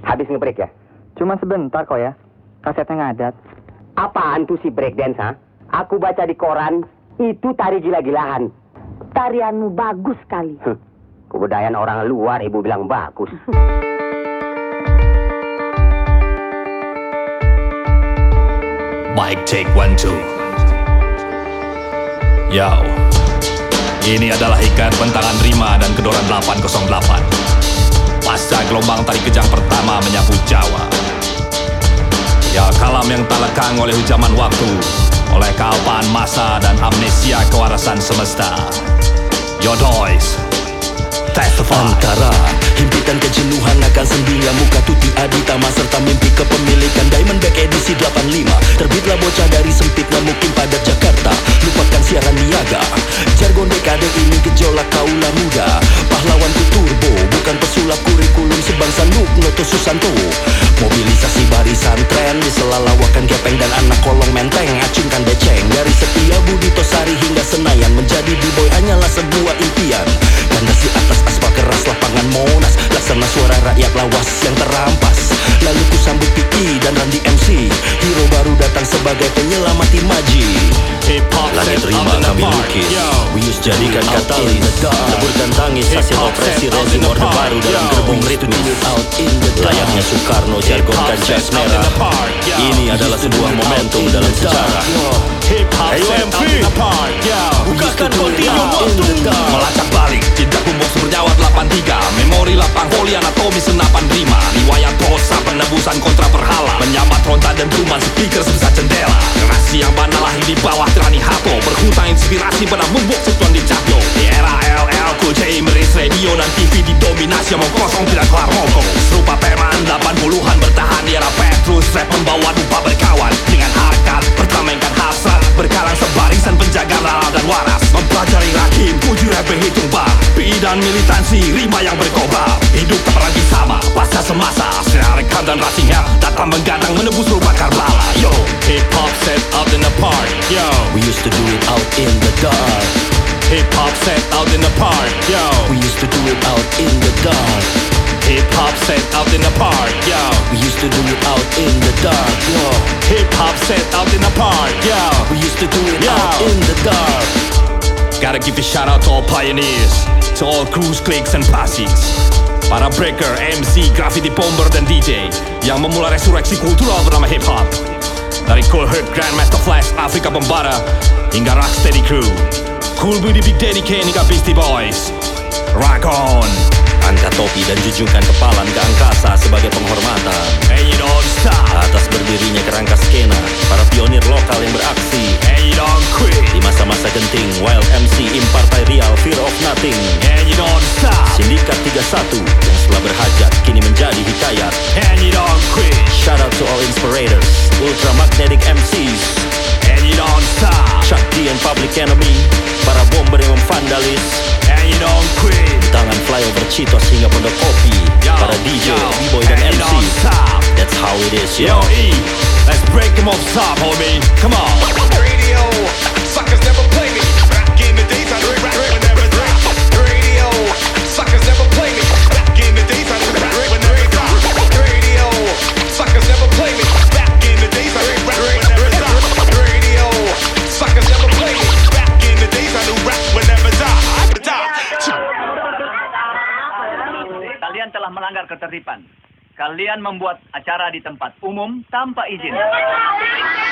Habis nge-break ya? Cuma sebentar kok ya. Kasetnya ngadat. Apaan tuh si breakdance, ha? Aku baca di koran, itu tari gila-gilaan. Tarianmu bagus sekali. Kebudayaan orang luar ibu bilang bagus. Mic take 1, 2. Yo, ini adalah hikayat bentangan Rima dan Kedoran 808. Pasca gelombang tari kejang pertama menyapu Jawa. Ya, kalam yang tak lekang oleh hujaman waktu, oleh kealpaan masa dan amnesia kewarasan semesta. Yo dois, Antara himpitan kejenuhan akan sendinya muka tuti aditama serta mimpi kepemilikan Diamond Back edisi 85. Terbitlah bocah dari sempitnya mungkin padat Jakarta. Lupakan siaran niaga. Jargon dekade ini gejolak kaula muda. Pahlawanku turbo, bukan pesulap kurikulum sebangsa Nuk Noto Susanto. Mobilisasi barisan tren di sela lawakan gepeng dan anak kolong menteng. Acungkan beceng dari setia Budi Tosari hingga Senayan. Menjadi b-boy hanyalah sebuah impian. Kandasi atas aspal keras lapangan Monas, laksana suara rakyat lawas yang terampas. Lalu ku sambut Piki dan Randy MC. Hero baru datang sebagai penyelamat imaji. Langit Rima kami lukis, we use jadikan katalis. Leburkan tangis hasil operasi rezim orde baru dalam gerbong ritmis. Layaknya Soekarno jargonkan jas merah. Ini adalah sebuah momentum dalam sejarah. Ayo MP, bukakan kontinu waktu. Melacak balik, jejak bumbung bernyawa 83. Memori lapang poli anatomi senapan Rima. Riwayat prosa penebusan kontra berhala. Menyambat ronta dan tuman speaker sebesar jendela. Generasi yang bandel lahir di bawah tirani Hato. Berhutang inspirasi pada bumbung setuan di Cahyo. Di era LL Cool J meris radio dan TV didominasi omong kosong tidak kelar mogok. Serupa Perman 80-an bertahan di era Petrus. Rap membawa dupa berkawan dengan harkat pertamaikan hasrat. Berkalang sebarisan penjaga lala dan waras. Mempelajari rakim, puji rap berhitung bar. PI dan militansi, rima yang berkobar. Hidup tak pernah sama, pasca semasa. Sinar rekam dan racing hell datang menggadang menebus lupa Karbala. Yo, hip hop set out in the park. Yo, we used to do it out in the dark. Hip hop set out in the park. Yo, we used to do it out in the dark. Hip hop set out in the park. Yo, we used to do it out in the dark. Yo, hip hop set out in the park. Yo, we used to do it out in the dark. Gotta give a shout out to all pioneers, to all crews, cliques and passes. Para breaker, MC, graffiti bomber dan DJ yang memulai resurreksi kultural bernama hip hop. Dari Cool Herc, Grandmaster Flash, Afrika Pembara hingga Rocksteady Crew, Cool Budi, Big Daddy Kane hingga Beastie Boys. Rock on. Angkat topi dan jujurkan kepala ke angkasa sebagai penghormatan. And you don't stop. Atas berdirinya kerangka skena, para pionir lokal yang beraksi. And you don't quit. Di masa-masa genting, Wild MC, Impartai Real, Fear of Nothing. And you don't stop. Sindikat 31 yang setelah berhajat kini menjadi hikayat. And you don't quit. Shout out to all inspirators, Ultra Magnetic MCs. And you don't stop. Shakti and Public Enemy, para bomber yang memvandalis. And you don't quit. Tangan flyover Citos hingga Pondok Kopi, para DJ, B-boy dan MC. That's how it is, yo. E, let's break them off top, homie. Come on. Radio, suckers never play me. Back in the days, I knew rap would never drop. Radio, suckers never play me. Back in the days, I knew rap would never drop. Radio, suckers never play me. Back in the days, I knew rap would never drop. Radio, suckers never play me. Back in the days, I knew rap would never die. Kalian telah melanggar ketertiban. Kalian membuat acara di tempat umum tanpa izin.